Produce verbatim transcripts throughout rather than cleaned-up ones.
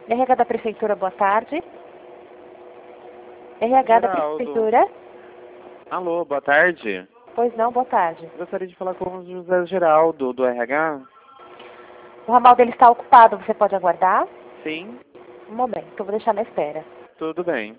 R H da Prefeitura, boa tarde. R H da Geraldo. Prefeitura. Alô, boa tarde. Pois não, boa tarde. Gostaria de falar com o José Geraldo, do R H. O ramal dele está ocupado, você pode aguardar? Sim, Um momento, eu vou deixar na espera. tudo bem.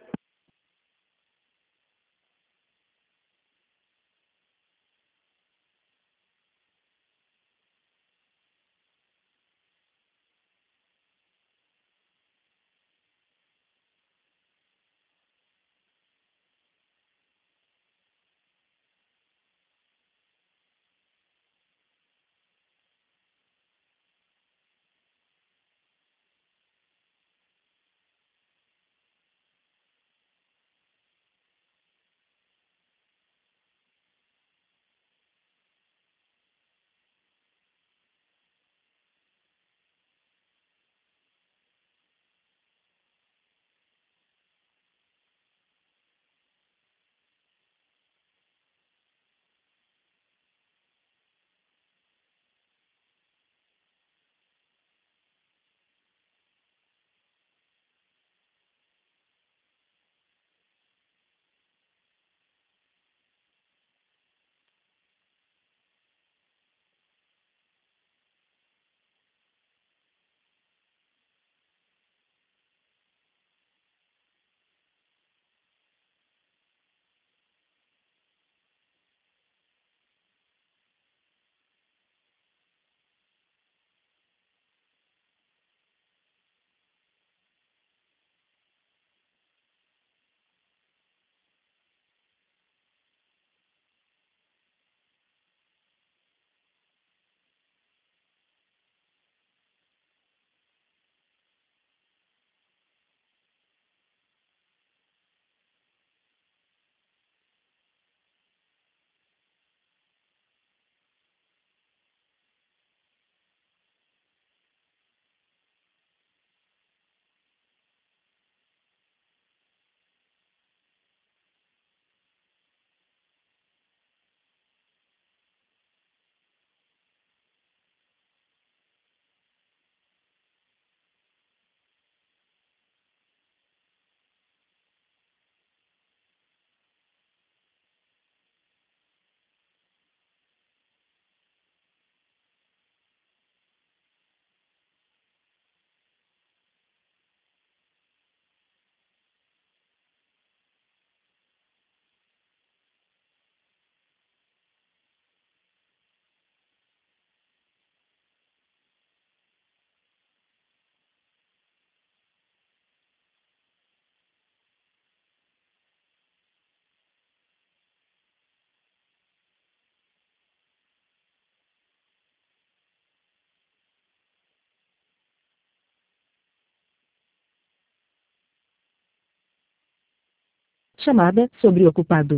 Chamada sobreocupado.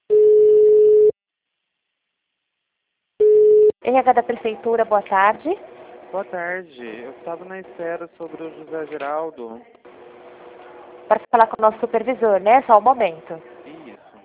R H da Prefeitura, boa tarde. Boa tarde. Eu estava na espera sobre o José Geraldo. Para falar com o nosso supervisor, né? Só um momento. Isso.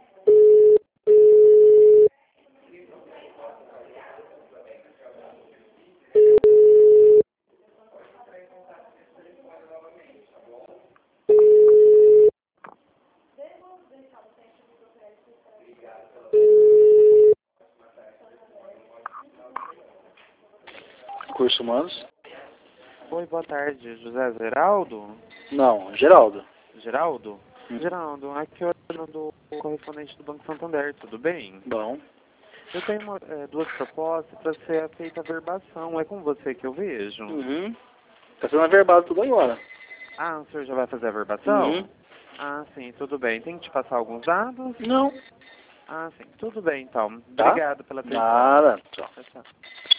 Curso Humanos? Oi, boa tarde. José Geraldo? Não, Geraldo. Geraldo? Hum. Geraldo, aqui é o Fernando, do correspondente do Banco Santander, tudo bem? Bom. Eu tenho uma, é, duas propostas para ser feita a verbação. É com você que eu vejo? Uhum. Tá sendo averbado tudo agora. Ah, o senhor já vai fazer a verbação? Uhum. Ah, sim, tudo bem. Tem que te passar alguns dados? Não. Ah, sim, tudo bem então. Tá? Obrigado pela atenção. Nada. Tchau. Tchau, tchau.